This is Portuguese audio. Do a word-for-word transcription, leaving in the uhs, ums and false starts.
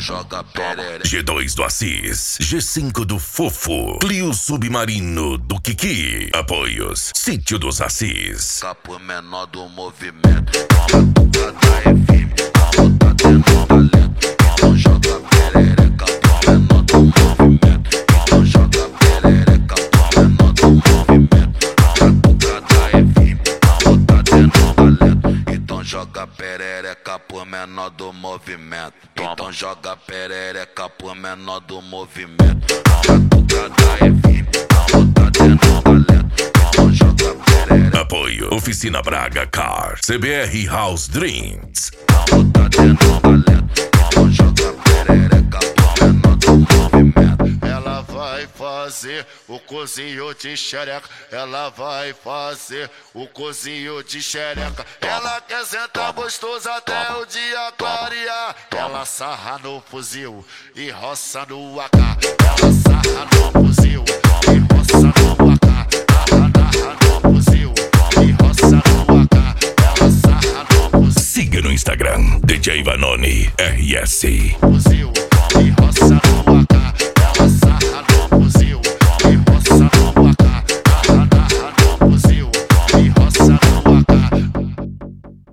joga perereca. G dois do Assis, G cinco do Fofo, Clio Submarino do Kiki. Apoios, Sítio dos Assis. Capo menor do movimento. Toma tuca da F M, toma tá tendo valendo. Toma joga perereca, toma menor do movimento. Toma joga perereca, toma menor do movimento. Toma tuca da F M, toma tá tendo valendo. Então joga perereca por menor do movimento. Então joga perereca por menor do movimento. Toma tuca da F M, toma tá tendo valendo. Toma joga perereca. Apoio, Oficina Braga Car, C B R House Drinks. Toma tá tendo valendo. Toma joga perereca por menor do movimento. Ela vai fazer o cozinho de xereca. Ela vai fazer o cozinho de xereca. Ela quer sentar gostoso até o dia clarear. Ela sarra no fuzil e roça no A K. Ela sarra no fuzil e roça no A K. Sarra no fuzil e roça no A K. Ela sarra no fuzil. Siga no Instagram, D J Vanoni R S. Fuzil e roça no